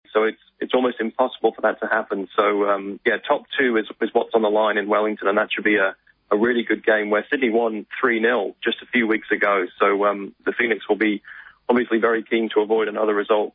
So it's almost impossible for that to happen. So, top two is what's on the line in Wellington, and that should be a really good game where Sydney won 3-0 just a few weeks ago. So the Phoenix will be obviously very keen to avoid another result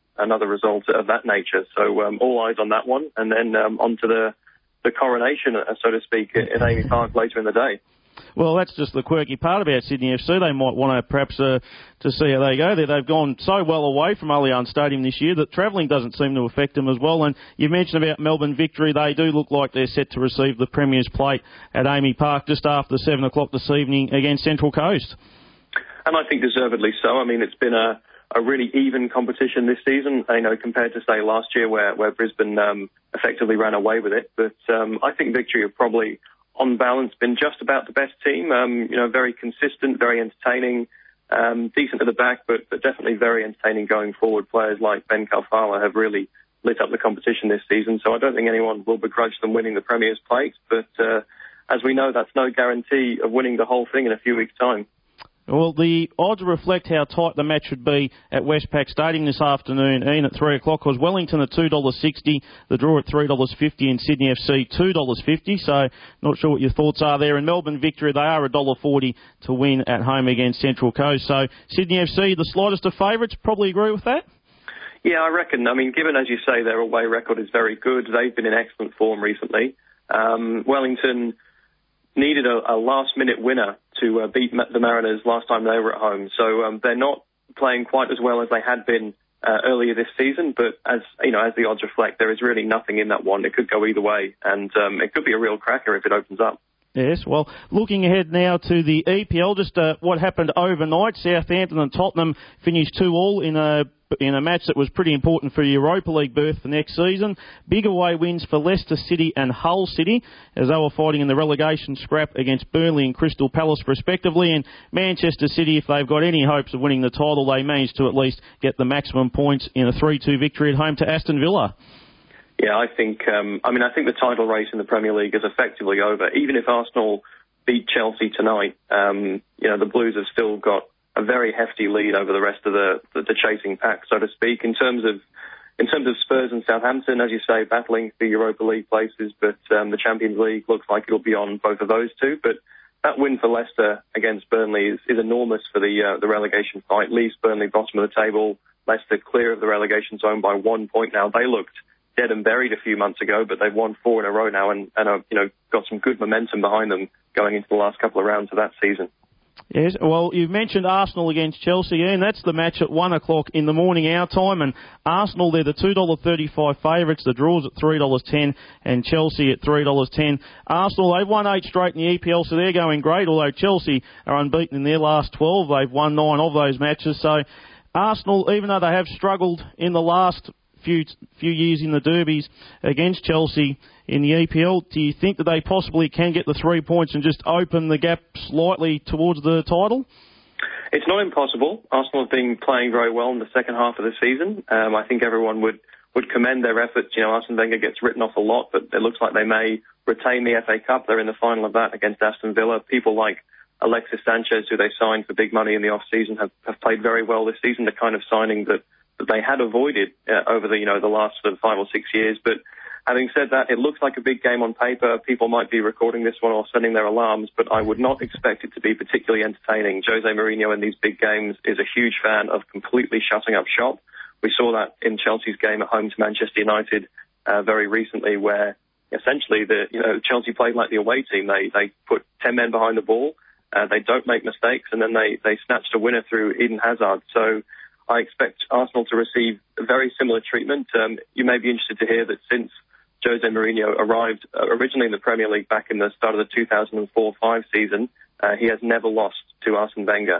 of that nature. So all eyes on that one, and then on to the coronation, so to speak, at AAMI Park later in the day. Well, that's just the quirky part about Sydney FC. They might want to perhaps to see how they go there. They've gone so well away from Allianz Stadium this year that travelling doesn't seem to affect them as well. And you mentioned about Melbourne Victory. They do look like they're set to receive the Premier's Plate at AAMI Park just after 7 o'clock this evening against Central Coast. And I think deservedly so. I mean, it's been a really even competition this season, compared to, say, last year where Brisbane effectively ran away with it. But I think Victory have probably, on balance, been just about the best team. Very consistent, very entertaining, decent at the back, but definitely very entertaining going forward. Players like Ben Kalfala have really lit up the competition this season, so I don't think anyone will begrudge them winning the Premier's Plate. But as we know, that's no guarantee of winning the whole thing in a few weeks' time. Well, the odds reflect how tight the match should be at Westpac Stadium this afternoon. Ian, at 3 o'clock, was Wellington at $2.60, the draw at $3.50, and Sydney FC $2.50. So, not sure what your thoughts are there. And Melbourne Victory, they are $1.40 to win at home against Central Coast. So, Sydney FC, the slightest of favourites, probably agree with that? Yeah, I reckon. I mean, given, as you say, their away record is very good, they've been in excellent form recently. Wellington needed a last-minute winner to beat the Mariners last time they were at home. So they're not playing quite as well as they had been earlier this season. But as the odds reflect, there is really nothing in that one. It could go either way, and it could be a real cracker if it opens up. Yes, well, looking ahead now to the EPL, just what happened overnight. Southampton and Tottenham finished 2-2 in a match that was pretty important for Europa League berth for next season. Big away wins for Leicester City and Hull City as they were fighting in the relegation scrap against Burnley and Crystal Palace respectively. And Manchester City, if they've got any hopes of winning the title, they managed to at least get the maximum points in a 3-2 victory at home to Aston Villa. Yeah, I think the title race in the Premier League is effectively over. Even if Arsenal beat Chelsea tonight, the Blues have still got a very hefty lead over the rest of the chasing pack, so to speak. In terms of Spurs and Southampton, as you say, battling for Europa League places, but the Champions League looks like it'll be on both of those two. But that win for Leicester against Burnley is enormous for the relegation fight. Leaves Burnley bottom of the table. Leicester clear of the relegation zone by 1 point now. They looked dead and buried a few months ago, but they've won 4 in a row now and got some good momentum behind them going into the last couple of rounds of that season. Yes, well, you've mentioned Arsenal against Chelsea, and that's the match at 1 o'clock in the morning our time, and Arsenal, they're the $2.35 favourites, the draw's at $3.10, and Chelsea at $3.10. Arsenal, they've won 8 straight in the EPL, so they're going great, although Chelsea are unbeaten in their last 12. They've won 9 of those matches, so Arsenal, even though they have struggled in the last few years in the derbies against Chelsea in the EPL, do you think that they possibly can get the 3 points and just open the gap slightly towards the title? It's not impossible. Arsenal have been playing very well in the second half of the season. I think everyone would commend their efforts. Arsene Wenger gets written off a lot, but it looks like they may retain the FA Cup. They're in the final of that against Aston Villa. People like Alexis Sanchez, who they signed for big money in the off-season, have played very well this season, the kind of signing that they had avoided over the last sort of 5 or 6 years. But having said that, it looks like a big game on paper. People might be recording this one or setting their alarms, but I would not expect it to be particularly entertaining. Jose Mourinho in these big games is a huge fan of completely shutting up shop. We saw that in Chelsea's game at home to Manchester United very recently, where essentially Chelsea played like the away team. They put 10 men behind the ball, they don't make mistakes, and then they snatched a winner through Eden Hazard. So I expect Arsenal to receive a very similar treatment. You may be interested to hear that since Jose Mourinho arrived originally in the Premier League back in the start of the 2004-05 season, he has never lost to Arsene Wenger.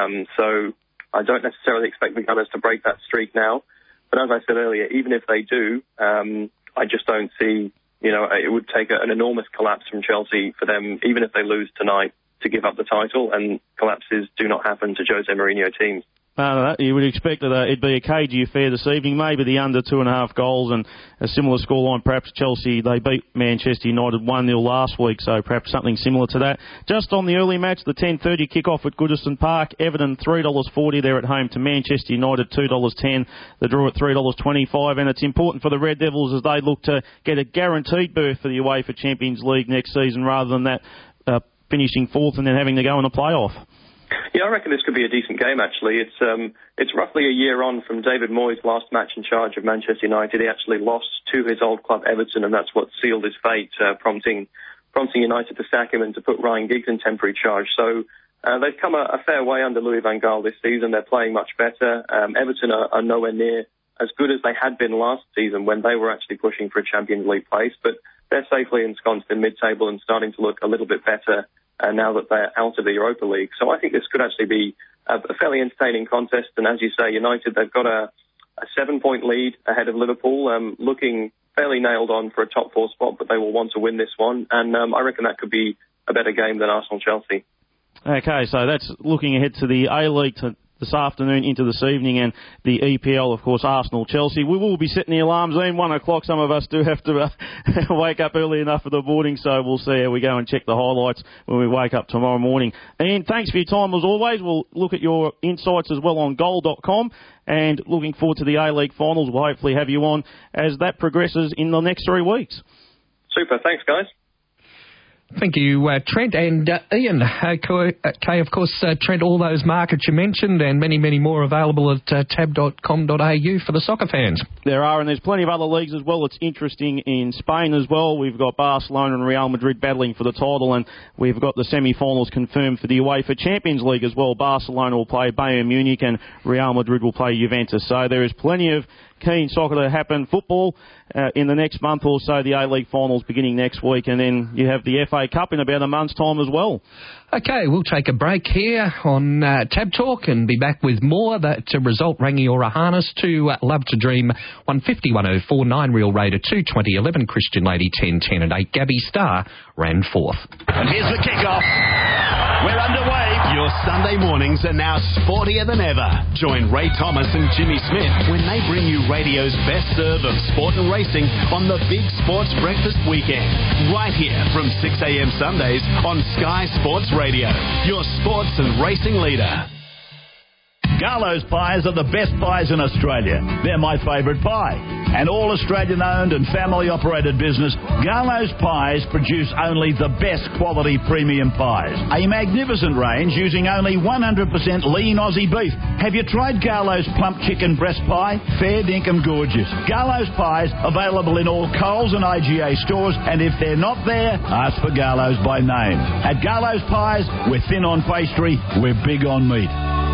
So I don't necessarily expect the Gunners to break that streak now. But as I said earlier, even if they do, I just don't see, it would take an enormous collapse from Chelsea for them, even if they lose tonight, to give up the title. And collapses do not happen to Jose Mourinho teams. You would expect that it'd be a cagey affair this evening, maybe the under 2.5 goals and a similar scoreline. Perhaps Chelsea, they beat Manchester United 1-0 last week, so perhaps something similar to that. Just on the early match, the 10:30 kick-off at Goodison Park, Everton $3.40 there at home to Manchester United $2.10, the draw at $3.25, and it's important for the Red Devils as they look to get a guaranteed berth for the UEFA Champions League next season rather than that finishing fourth and then having to go in a playoff. Yeah, I reckon this could be a decent game, actually. It's roughly a year on from David Moyes' last match in charge of Manchester United. He actually lost to his old club, Everton, and that's what sealed his fate, prompting United to sack him and to put Ryan Giggs in temporary charge. So they've come a fair way under Louis van Gaal this season. They're playing much better. Everton are nowhere near as good as they had been last season when they were actually pushing for a Champions League place, but they're safely ensconced in mid-table and starting to look a little bit better now that they're out of the Europa League. So I think this could actually be a fairly entertaining contest. And as you say, United, they've got a 7-point lead ahead of Liverpool, looking fairly nailed on for a top 4 spot, but they will want to win this one. And I reckon that could be a better game than Arsenal-Chelsea. Okay, so that's looking ahead to the A-League this afternoon into this evening, and the EPL, of course, Arsenal-Chelsea. We will be setting the alarms in 1 o'clock. Some of us do have to wake up early enough for the morning, so we'll see how we go and check the highlights when we wake up tomorrow morning. Ian, thanks for your time as always. We'll look at your insights as well on goal.com, and looking forward to the A-League finals. We'll hopefully have you on as that progresses in the next 3 weeks. Super. Thanks, guys. Thank you, Trent and Ian. Okay, of course, Trent, all those markets you mentioned and many, many more available at tab.com.au for the soccer fans. There are, and there's plenty of other leagues as well. It's interesting in Spain as well. We've got Barcelona and Real Madrid battling for the title, and we've got the semi-finals confirmed for the UEFA Champions League as well. Barcelona will play Bayern Munich and Real Madrid will play Juventus. So there is plenty of keen soccer to happen. Football in the next month or so, the A-League finals beginning next week, and then you have the FA Cup in about a month's time as well. Okay, we'll take a break here on Tab Talk and be back with more. That result, Rangiora Harness to Love to Dream 150 104, 9 Real Raider 220 11, Christian Lady 10 10 and 8, Gabby Star ran 4th. And here's the kick-off. We're underway. Your Sunday mornings are now sportier than ever. Join Ray Thomas and Jimmy Smith when they bring you radio's best serve of sport and racing on the Big Sports Breakfast Weekend. Right here from 6 a.m. Sundays on Sky Sports Radio, your sports and racing leader. Garlo's pies are the best pies in Australia. They're my favourite pie. An all-Australian-owned and family-operated business, Garlo's Pies produce only the best quality premium pies. A magnificent range using only 100% lean Aussie beef. Have you tried Garlo's plump chicken breast pie? Fair dinkum gorgeous. Garlo's Pies available in all Coles and IGA stores, and if they're not there, ask for Garlo's by name. At Garlo's Pies, we're thin on pastry, we're big on meat.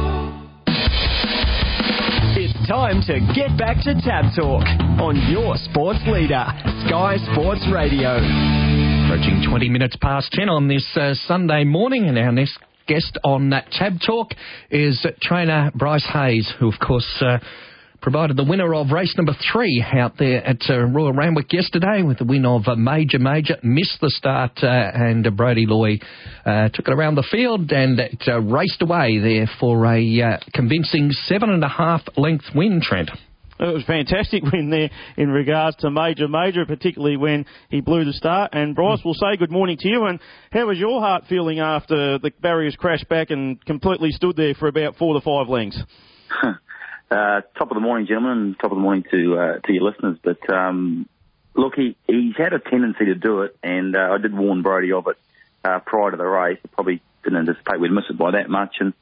It's time to get back to Tab Talk on your sports leader, Sky Sports Radio. Approaching 20 minutes past 10 on this Sunday morning, and our next guest on Tab Talk is trainer Bryce Hayes, who, of course, provided the winner of race number 3 out there at Royal Randwick yesterday with the win of Major. Missed the start, and Brody Loy took it around the field and it raced away there for a convincing 7.5 length win, Trent. It was a fantastic win there in regards to Major, particularly when he blew the start. And Bryce, we'll say good morning to you. And how was your heart feeling after the barriers crashed back and completely stood there for about 4 to 5 lengths? Top of the morning, gentlemen, and top of the morning to your listeners. But look, he's had a tendency to do it, and I did warn Brody of it prior to the race. I probably didn't anticipate we'd miss it by that much. And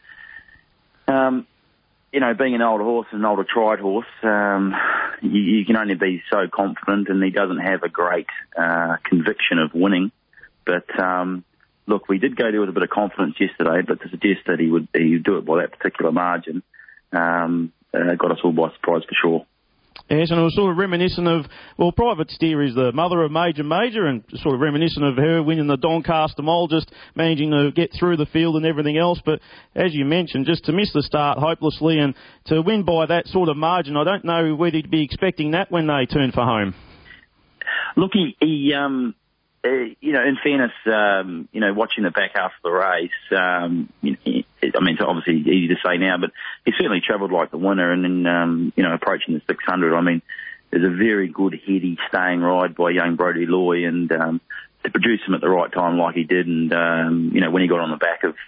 you know, being an older horse and an older tried horse, you can only be so confident, and he doesn't have a great conviction of winning. But look, we did go there with a bit of confidence yesterday, but to suggest that he would do it by that particular margin got us all by surprise for sure. Yes, and it was sort of reminiscent of, well, Private Steer is the mother of Major, and sort of reminiscent of her winning the Doncaster Mole, just managing to get through the field and everything else. But as you mentioned, just to miss the start hopelessly and to win by that sort of margin, I don't know whether he'd be expecting that when they turn for home. Look, he you know, in fairness, you know, watching the back half of the race, it's obviously easy to say now, but he certainly travelled like the winner, and then, approaching the 600, I mean, there's a very good, heady, staying ride by young Brodie Loy, and to produce him at the right time like he did, and, when he got on the back of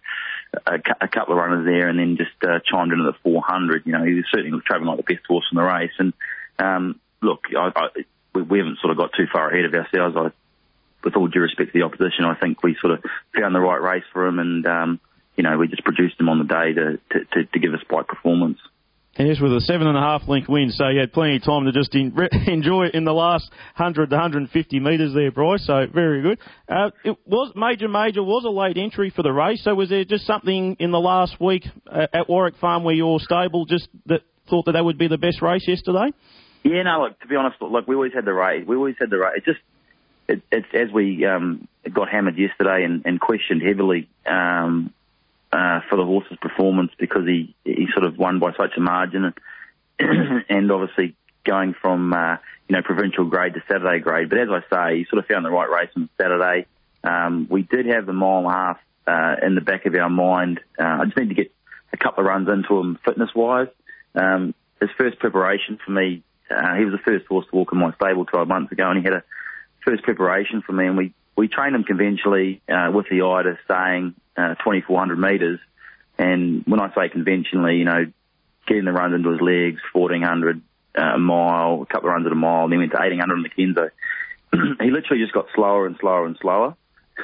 a couple of runners there and then just chimed into the 400, he was certainly travelling like the best horse in the race. And, look, we haven't sort of got too far ahead of ourselves. With all due respect to the opposition, I think we sort of found the right race for him, and, we just produced him on the day to give a spike performance. Yes, with a 7.5 length win, so you had plenty of time to just enjoy it in the last 100 to 150 metres there, Bryce, so very good. It was Major was a late entry for the race, so was there just something in the last week at Warwick Farm where your stable just thought that would be the best race yesterday? Yeah, no, look, to be honest, look, we always had the race. It's as we got hammered yesterday and questioned heavily for the horse's performance, because he sort of won by such a margin, and obviously going from provincial grade to Saturday grade. But as I say, he sort of found the right race on Saturday. We did have the mile and a half in the back of our mind. I just need to get a couple of runs into him fitness wise. His first preparation for me, he was the first horse to walk in my stable 12 months ago, and he had a first preparation for me, and we trained him conventionally with the eye to staying 2,400 metres. And when I say conventionally, getting the runs into his legs, 1,400 a mile, a couple of runs at a mile, and then went to 1,800 on the Kenzo. He literally just got slower and slower and slower.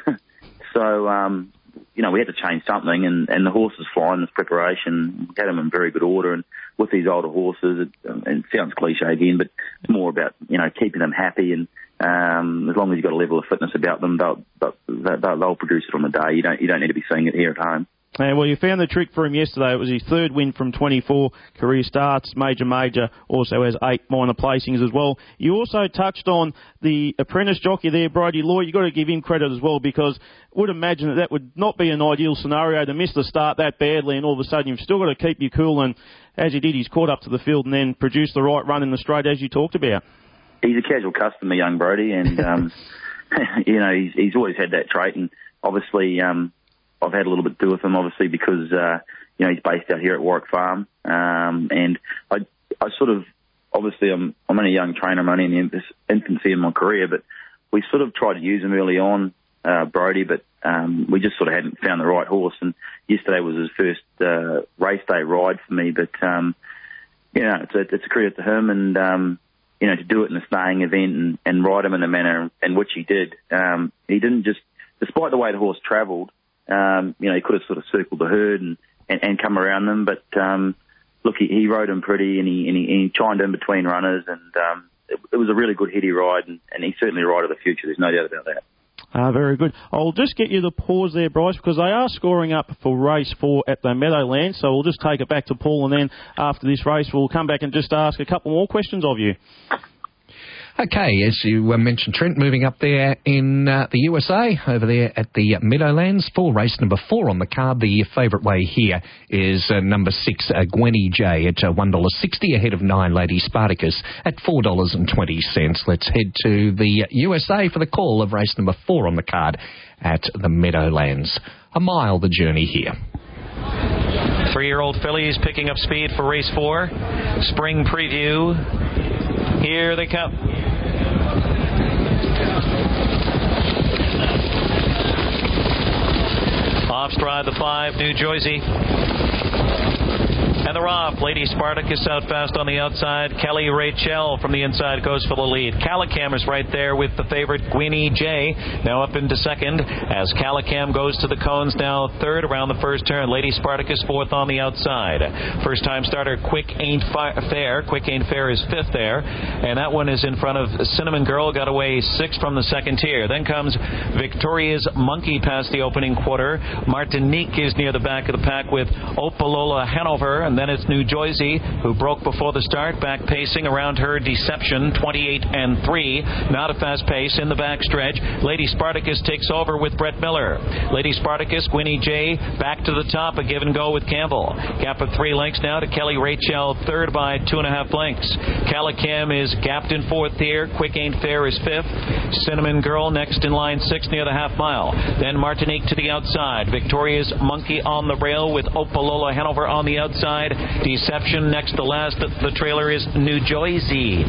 So, we had to change something, and the horse was flying this preparation. We had him in very good order, and with these older horses, it sounds cliche again, but it's more about, keeping them happy, and as long as you've got a level of fitness about them, they'll produce it on the day. You don't need to be seeing it here at home. Yeah, well, you found the trick for him yesterday. It was his third win from 24 career starts. Major also has 8 minor placings as well. You also touched on the apprentice jockey there, Brodie Loy. You've got to give him credit as well, because I would imagine that would not be an ideal scenario to miss the start that badly, and all of a sudden you've still got to keep you cool, and as he did, he's caught up to the field and then produced the right run in the straight as you talked about. He's a casual customer, young Brodie, and, he's always had that trait, and obviously, I've had a little bit to do with him, obviously, because, he's based out here at Warwick Farm. And I sort of, obviously, I'm only a young trainer, I'm only in the infancy in my career, but we sort of tried to use him early on, Brodie, but we just sort of hadn't found the right horse. And yesterday was his first race day ride for me, but, it's a credit to him, and, to do it in a staying event and ride him in the manner in which he did. He didn't just, despite the way the horse travelled, he could have sort of circled the herd and come around them, but look, he rode him pretty, and he chimed in between runners, and it was a really good heady ride, and he's certainly a rider of the future. There's no doubt about that. Very good. I'll just get you the pause there, Bryce, because they are scoring up for race 4 at the Meadowlands, so we'll just take it back to Paul, and then after this race we'll come back and just ask a couple more questions of you. Okay, as you mentioned, Trent, moving up there in the USA, over there at the Meadowlands for race number 4 on the card. The favourite way here is number 6, Gwenny J at $1.60, ahead of 9, Lady Spartacus at $4.20. Let's head to the USA for the call of race number 4 on the card at the Meadowlands. A mile the journey here. 3-year-old fillies picking up speed for race 4. Spring preview. Here they come. Off stride the 5, New Jersey. And they're off. Lady Spartacus out fast on the outside. Kelly Rachel from the inside goes for the lead. Calicam is right there with the favorite Gwenny J. Now up into second as Calicam goes to the cones, now third around the first turn. Lady Spartacus fourth on the outside. First time starter Quick Ain't Fair. Quick Ain't Fair is fifth there. And that one is in front of Cinnamon Girl. Got away 6 from the second tier. Then comes Victoria's Monkey past the opening quarter. Martinique is near the back of the pack with Opalola Hanover. And then it's New Jersey, who broke before the start, back pacing around her Deception, 28-3. Not a fast pace in the backstretch. Lady Spartacus takes over with Brett Miller. Lady Spartacus, Gwynnie J, back to the top, a give and go with Campbell. Gap of 3 lengths now to Kelly Rachel, third by 2.5 lengths. Calicam is gapped in fourth here. Quick Ain't Fair is fifth. Cinnamon Girl next in line 6 near the half mile. Then Martinique to the outside. Victoria's Monkey on the rail with Opalola Hanover on the outside. Deception next to last. The trailer is New Jersey.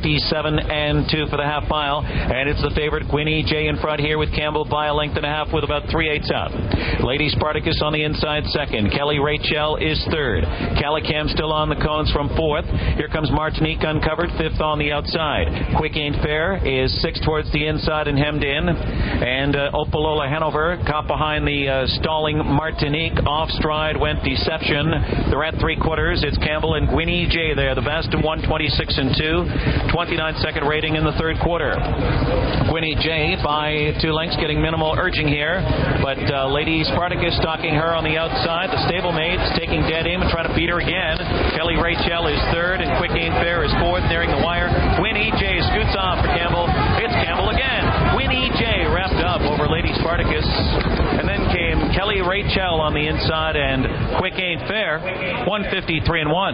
57-2 for the half mile. And it's the favorite Gwynnie J in front here with Campbell by a length and a half with about 3/8 out. Lady Spartacus on the inside second. Kelly Rachel is third. Calicam still on the cones from fourth. Here comes Martinique uncovered, fifth on the outside. Quick Ain't Fair is sixth towards the inside and hemmed in. And Opalola Hanover caught behind the stalling Martinique. Off stride went Deception. They're at 3/4. It's Campbell and Gwynnie J there. The best in 1:26-2. 29-second rating in the third quarter. Gwynnie J by 2 lengths, getting minimal urging here. But Lady Spartacus stalking her on the outside. The stablemates taking dead aim and trying to beat her again. Kelly Rachel is third and Quick Ain't Fair is fourth, nearing the wire. Gwynnie J scoots off for Campbell. It's Campbell again. Gwynnie J wrapped up over Lady Spartacus. And then came Kelly Rachel on the inside and Quick Ain't Fair. 153-1.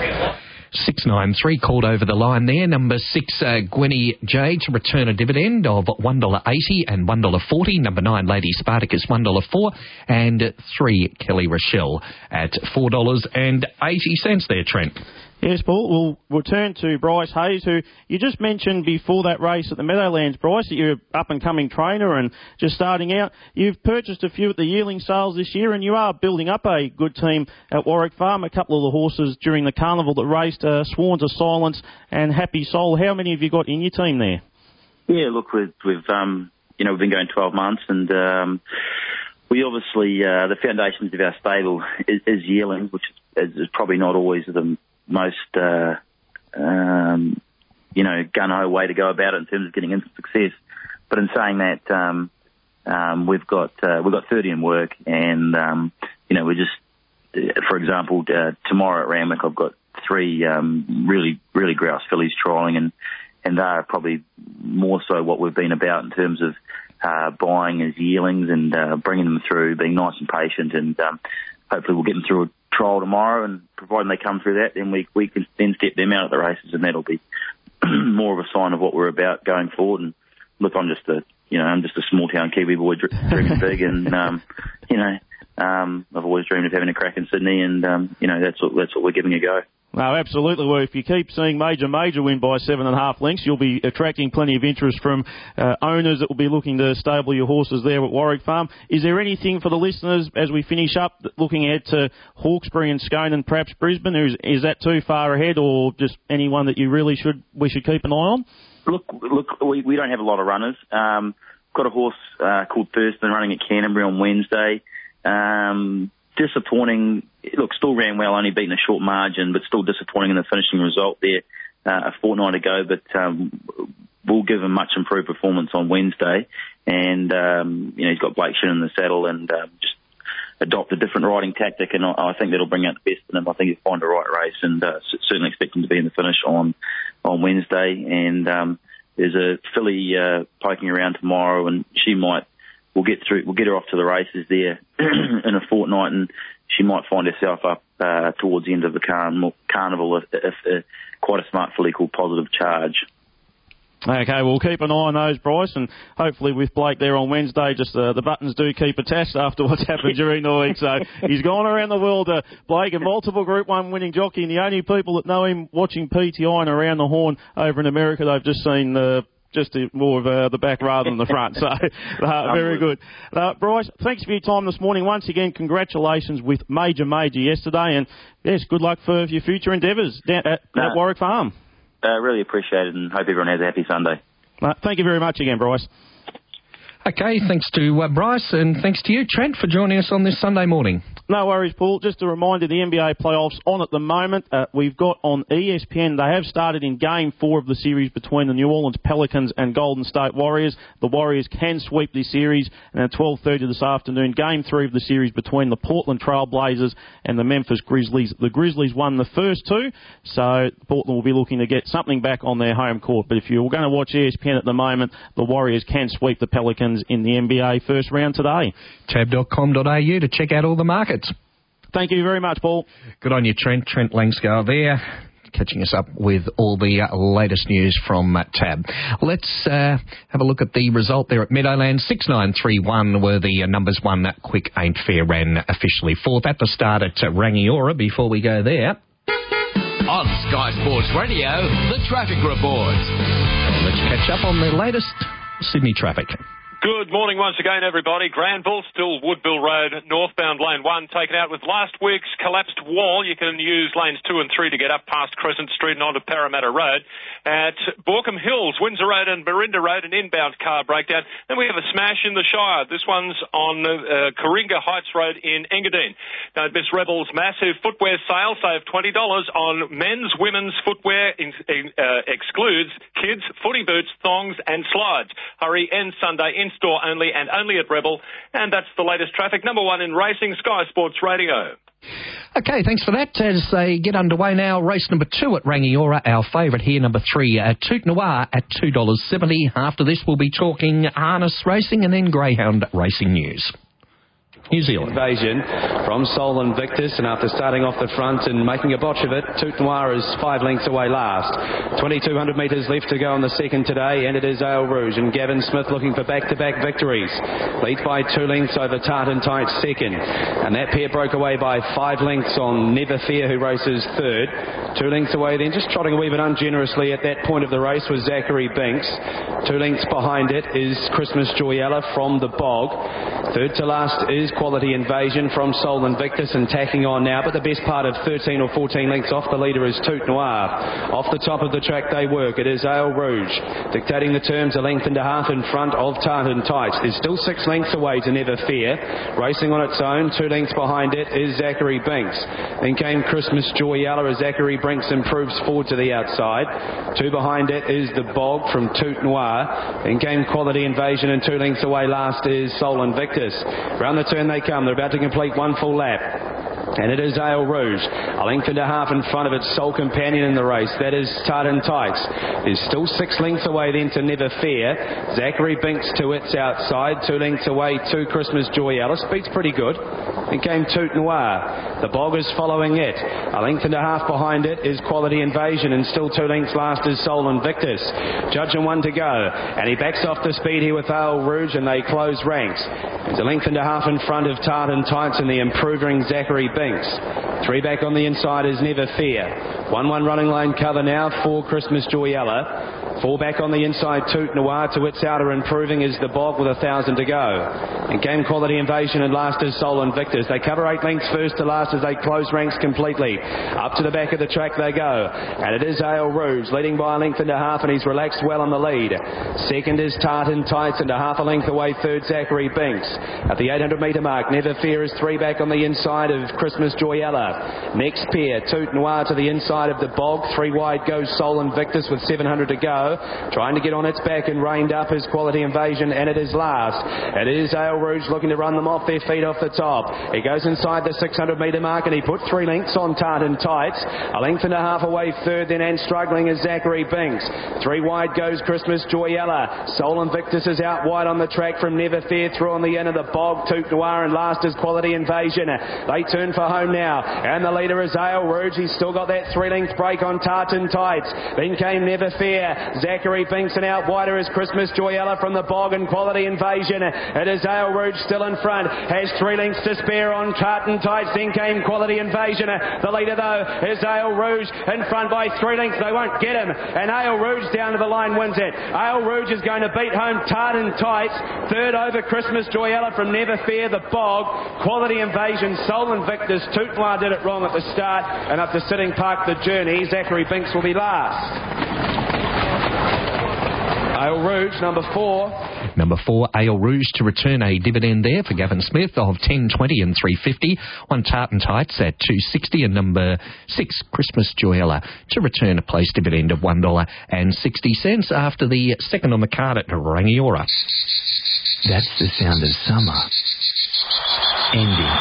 693 called over the line there. Number 6, Gwynnie J to return a dividend of $1.80 and $1.40. Number 9, Lady Spartacus, $1.04. And 3, Kelly Rochelle at $4.80 there, Trent. Yes, Paul. We'll return to Bryce Hayes, who you just mentioned before that race at the Meadowlands, Bryce, that you're up-and-coming trainer and just starting out. You've purchased a few at the yearling sales this year, and you are building up a good team at Warwick Farm. A couple of the horses during the carnival that raced, Swans of Silence and Happy Soul. How many have you got in your team there? Yeah, look, we've been going 12 months, and we obviously, the foundations of our stable is yearlings, which is probably not always the most, gung-ho way to go about it in terms of getting instant success. But in saying that, we've got 30 in work, and we just, for example, tomorrow at Randwick, I've got 3 really grouse fillies trialling, and they're probably more so what we've been about in terms of buying as yearlings and bringing them through, being nice and patient, and hopefully we'll get them through a trial tomorrow, and providing they come through that, then we can then step them out at the races, and that'll be more of a sign of what we're about going forward. And look, I'm just a small town Kiwi boy dreaming big, and I've always dreamed of having a crack in Sydney, and that's what we're giving a go. No, absolutely. Well, if you keep seeing Major win by 7.5 lengths, you'll be attracting plenty of interest from owners that will be looking to stable your horses there at Warwick Farm. Is there anything for the listeners as we finish up, looking ahead to Hawkesbury and Scone and perhaps Brisbane? Is that too far ahead, or just anyone that we should keep an eye on? Look, we don't have a lot of runners. Got a horse called Thurston running at Canterbury on Wednesday. Disappointing. Look, still ran well, only beaten a short margin, but still disappointing in the finishing result there a fortnight ago. But we'll give him much improved performance on Wednesday. And, he's got Blake Shin in the saddle and just adopt a different riding tactic. And I think that'll bring out the best in him. I think he'll find the right race, and certainly expect him to be in the finish on Wednesday. And there's a filly poking around tomorrow, and we'll get her off to the races there in a fortnight, and she might find herself up towards the end of the carnival if quite a smart filly called Positive Charge. Okay, we'll keep an eye on those, Bryce, and hopefully with Blake there on Wednesday, just the buttons do keep attached after what's happened during the week. So he's gone around the world, Blake, a multiple Group 1 winning jockey, and the only people that know him watching PTI and around the horn over in America, they've just seen more of the back rather than the front. So, very good. Bryce, thanks for your time this morning. Once again, congratulations with Major yesterday, and yes, good luck for your future endeavours down at Warwick Farm. Really appreciate it, and hope everyone has a happy Sunday. Thank you very much again, Bryce. Okay, thanks to Bryce, and thanks to you, Trent, for joining us on this Sunday morning. No worries, Paul. Just a reminder, the NBA playoffs on at the moment. We've got on ESPN, they have started in Game 4 of the series between the New Orleans Pelicans and Golden State Warriors. The Warriors can sweep this series, and at 12:30 this afternoon, Game 3 of the series between the Portland Trail Blazers and the Memphis Grizzlies. The Grizzlies won the first two, so Portland will be looking to get something back on their home court. But if you're going to watch ESPN at the moment, the Warriors can sweep the Pelicans in the NBA first round today. Tab.com.au to check out all the markets. Thank you very much, Paul. Good on you, Trent. Trent Langscar there, catching us up with all the latest news from Tab. Let's have a look at the result there at Meadowlands. 6-9-3-1 were the numbers one. That Quick Ain't Fair ran officially fourth at the start at Rangiora. Before we go there, on Sky Sports Radio, the traffic report. Let's catch up on the latest Sydney traffic. Good morning once again, everybody. Granville, still Woodville Road, northbound lane 1, taken out with last week's collapsed wall. You can use lanes 2 and 3 to get up past Crescent Street and onto Parramatta Road. At Borkham Hills, Windsor Road and Barinda Road, an inbound car breakdown. Then we have a smash in the Shire. This one's on Coringa Heights Road in Engadine. Don't miss Rebel's massive footwear sale. Save $20 on men's, women's footwear. Excludes kids, footy boots, thongs and slides. Hurry, ends Sunday in store only and only at Rebel. And that's the latest traffic. Number 1 in racing, Sky Sports Radio. Okay, thanks for that. As they get underway now, race number 2 at Rangiora, our favourite here, number 3, Toot Noir at $2.70. After this, we'll be talking harness racing and then greyhound racing news. New Zealand. Invasion from Sol Invictus, and after starting off the front and making a botch of it, Toot Noir is 5 lengths away last. 2,200 metres left to go on the second today, and it is Ale Rouge and Gavin Smith looking for back-to-back victories. Lead by 2 lengths over Tartan Tight second, and that pair broke away by 5 lengths on Never Fear, who races third. 2 lengths away then, just trotting a wee bit ungenerously at that point of the race, was Zachary Binks. 2 lengths behind it is Christmas Joyella from the Bog. Third to last is Quality Invasion from Sol Invictus and tacking on now, but the best part of 13 or 14 lengths off the leader is Toot Noir. Off the top of the track they work. It is Ale Rouge dictating the terms, a length and a half in front of Tartan Tights. There's still 6 lengths away to Never Fear. Racing on its own, 2 lengths behind it is Zachary Binks. Then came Christmas Joyella as Zachary Binks improves forward to the outside. 2 behind it is the Bog from Toot Noir. Then came Quality Invasion, and 2 lengths away last is Sol Invictus. Round the turn they come. They're about to complete 1 full lap. And it is Ale Rouge, a length and a half in front of its sole companion in the race. That is Tartan Tights. There's still 6 lengths away then to Never Fear. Zachary Binks to its outside. 2 lengths away to Christmas Joyella. Speed's pretty good. Then came Toot Noir. The Bog is following it. A length and a half behind it is Quality Invasion, and still 2 lengths last is Sol Invictus. Judge and 1 to go. And he backs off the speed here with Ale Rouge, and they close ranks. There's a length and a half in front of Tartan Tights and the improving Zachary Binks. 3 back on the inside is Never Fear. 1-1 running lane cover now for Christmas Joyella. 4 back on the inside, Toot Noir. To its outer improving is the Bog with 1,000 to go. And Game Quality Invasion and last is Sol Invictus. They cover 8 lengths first to last as they close ranks completely. Up to the back of the track they go. And it is Ale Rouge leading by a length and a half, and he's relaxed well on the lead. Second is Tartan Tights, and a half a length away third Zachary Binks. At the 800 metre mark, Never Fear is 3 back on the inside of Christmas Joyella. Next pair, Toot Noir to the inside of the Bog. 3 wide goes Sol Invictus with 700 to go. Trying to get on its back and reined up is Quality Invasion, and it is last. It is Ale Rouge looking to run them off their feet off the top. He goes inside the 600 metre mark, and he put 3 lengths on Tartan Tights. A length and a half away third then, and struggling is Zachary Binks. 3 wide goes Christmas Joyella. Sol Invictus is out wide on the track from Never Fear through on the end of the Bog. Toot Noir, and last is Quality Invasion. They turn for home now, and the leader is Ale Rouge. He's still got that 3 length break on Tartan Tights. Then came Never Fear. Zachary Binks, and out wider is Christmas Joyella from the Bog and Quality Invasion. It is Ale Rouge still in front. Has 3 lengths to spare on Tartan Tights. Then came Quality Invasion. The leader though is Ale Rouge in front by 3 lengths. They won't get him. And Ale Rouge down to the line wins it. Ale Rouge is going to beat home Tartan Tights. Third over Christmas Joyella from Never Fear, the Bog, Quality Invasion, Sol Invictus. Toot Noir did it wrong at the start, and after sitting park the journey, Zachary Binks will be last. Ale Ale Rouge, number 4. Number 4, Ale Rouge, to return a dividend there for Gavin Smith of $10.20 and $3.50. 1 Tartan Tights at $2.60, and number 6, Christmas Joella, to return a place dividend of $1.60 after the second on the card at Rangiora. That's the sound of summer ending.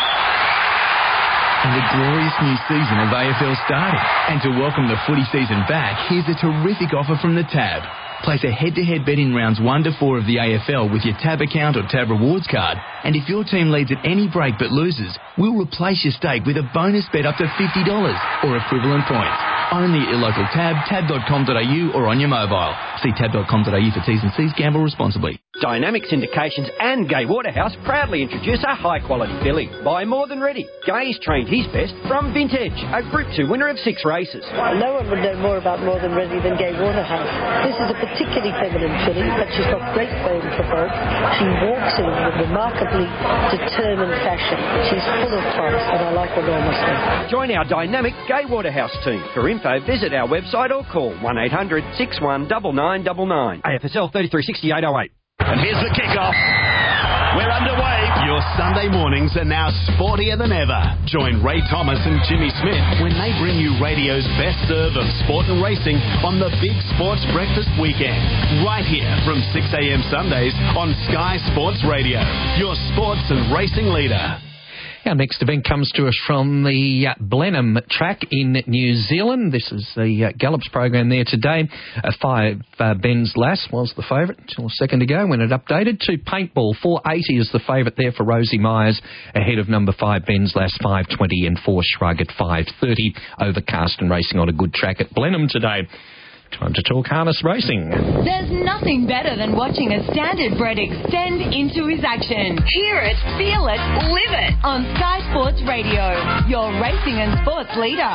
And the glorious new season of AFL starting. And to welcome the footy season back, here's a terrific offer from the Tab. Place a head-to-head bet in rounds 1 to 4 of the AFL with your Tab account or Tab Rewards card. And if your team leads at any break but loses, we'll replace your stake with a bonus bet up to $50 or equivalent points. Only at your local Tab, tab.com.au or on your mobile. See tab.com.au for T's and C's. Gamble responsibly. Dynamic Syndications and Gay Waterhouse proudly introduce a high-quality filly. Buy more than ready. Gay's trained his best from Vintage, a Group 2 winner of 6 races. No one would know more about More Than Ready than Gay Waterhouse. This is a particularly feminine filly, but she's got great bone for both. She walks in a remarkably determined fashion. She's full of class, and I like her enormously. Join our dynamic Gay Waterhouse team. For info, visit our website or call 1800 61 9999. AFSL 336808. And here's the kickoff. We're underway. Your Sunday mornings are now sportier than ever. Join Ray Thomas and Jimmy Smith when they bring you radio's best serve of sport and racing on the Big Sports Breakfast Weekend. Right here from 6 a.m. Sundays on Sky Sports Radio. Your sports and racing leader. Our next event comes to us from the Blenheim track in New Zealand. This is the Gallops program there today. 5 Ben's Lass was the favourite until a second ago when it updated. 2 Paintball, 480 is the favourite there for Rosie Myers, ahead of number 5 Ben's Lass, 520, and 4 Shrug at 530. Overcast and racing on a good track at Blenheim today. Time to talk harness racing. There's nothing better than watching a standardbred extend into his action. Hear it, feel it, live it on Sky Sports Radio, your racing and sports leader.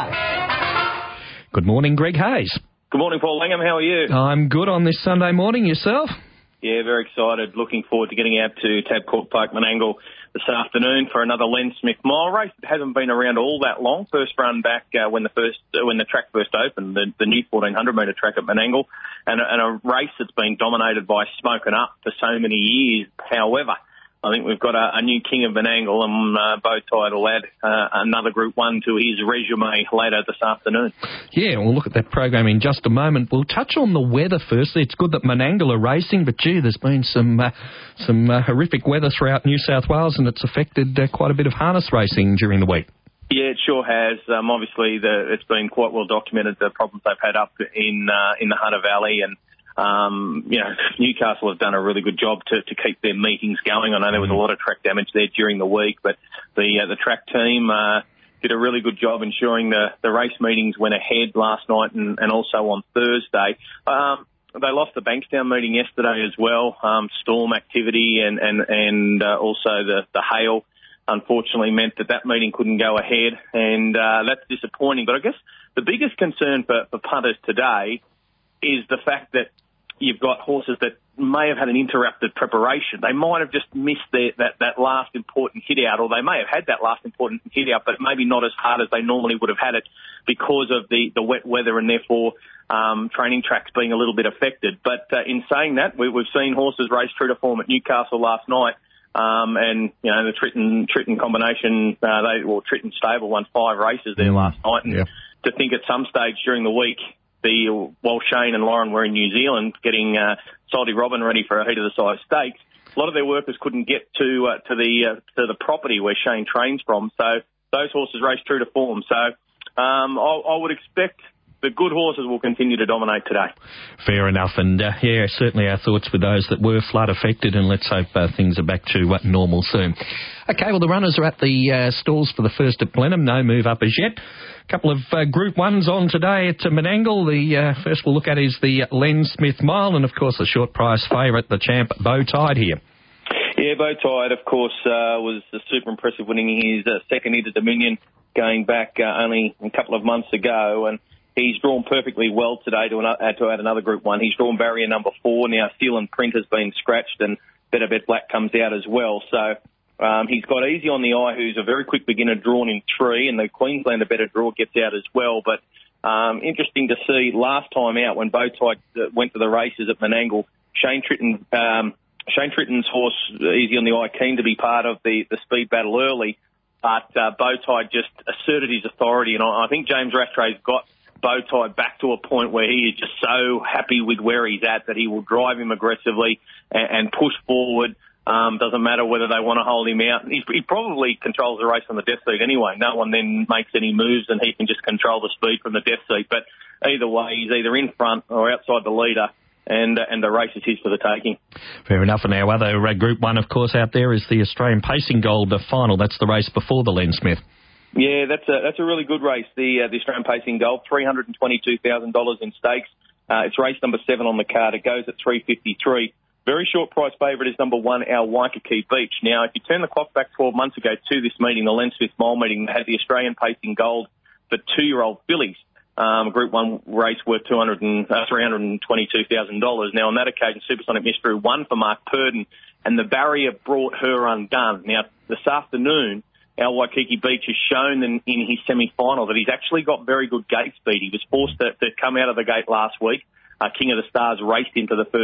Good morning, Greg Hayes. Good morning, Paul Langham. How are you? I'm good on this Sunday morning. Yourself? Yeah, very excited. Looking forward to getting out to Tabcorp Park, Menangle this afternoon for another Len Smith Mile race. It hasn't been around all that long. First run back when the track first opened, the new 1400-metre track at Menangle, and a race that's been dominated by Smokin' Up for so many years. However, I think we've got a new king of Menangle, and Bowtie will add another Group 1 to his resume later this afternoon. Yeah, we'll look at that program in just a moment. We'll touch on the weather firstly. It's good that Menangle are racing, but gee, there's been some horrific weather throughout New South Wales, and it's affected quite a bit of harness racing during the week. Yeah, it sure has. Obviously, it's been quite well documented, the problems they've had up in the Hunter Valley, and Newcastle have done a really good job to keep their meetings going. I know there was a lot of track damage there during the week, but the track team did a really good job ensuring the race meetings went ahead last night and also on Thursday. They lost the Bankstown meeting yesterday as well. Storm activity and also the hail unfortunately meant that meeting couldn't go ahead, and that's disappointing. But I guess the biggest concern for punters today is the fact that you've got horses that may have had an interrupted preparation. They might have just missed that last important hit out, or they may have had that last important hit out, but maybe not as hard as they normally would have had it because of the wet weather and therefore training tracks being a little bit affected. But in saying that, we've seen horses race true to form at Newcastle last night. And, the Tritton combination, Tritton stable won 5 races there last night. And to think at some stage during the week, while Shane and Lauren were in New Zealand getting Salty Robin ready for a heat of the size stakes, a lot of their workers couldn't get to the property where Shane trains from. So those horses raced true to form. So I would expect the good horses will continue to dominate today. Fair enough, and certainly our thoughts with those that were flood affected, and let's hope things are back to normal soon. Okay, well, the runners are at the stalls for the first at Blenheim. No move up as yet. A couple of Group 1s on today at Menangle. The first we'll look at is the Len Smith Mile, and of course the short price favourite, the champ Bowtie here. Yeah, Bowtie, of course, was super impressive, winning his second Inter Dominion going back only a couple of months ago, and he's drawn perfectly well today to add another Group 1. He's drawn barrier number 4. Now, Steel and Print has been scratched, and Better Bet Black comes out as well. So he's got Easy on the Eye, who's a very quick beginner, drawn in 3, and the Queenslander Better Draw gets out as well. But interesting to see last time out when Bowtie went to the races at Menangle, Shane Tritton's horse, Easy on the Eye, keen to be part of the speed battle early, but Bowtie just asserted his authority, and I think James Rattray's got Bowtie back to a point where he is just so happy with where he's at that he will drive him aggressively and push forward. Doesn't matter whether they want to hold him out. He probably controls the race on the death seat anyway. No one then makes any moves and he can just control the speed from the death seat. But either way, he's either in front or outside the leader, and the race is his for the taking. Fair enough. And our other Group 1, of course, out there is the Australian Pacing Gold final. That's the race before the Len Smith. Yeah, that's a really good race, the Australian Pacing Gold, $322,000 in stakes. It's race number 7 on the card. It goes at $3.53. Very short price favourite is number 1, our Waikiki Beach. Now, if you turn the clock back 12 months ago to this meeting, the Len Smith Mile meeting, they had the Australian Pacing Gold for 2-year-old fillies. A Group 1 race worth $322,000. Now, on that occasion, Supersonic Mystery won for Mark Purdon, and the barrier brought her undone. Now, this afternoon, our Waikiki Beach has shown in his semi-final that he's actually got very good gate speed. He was forced to come out of the gate last week. King of the Stars raced into the first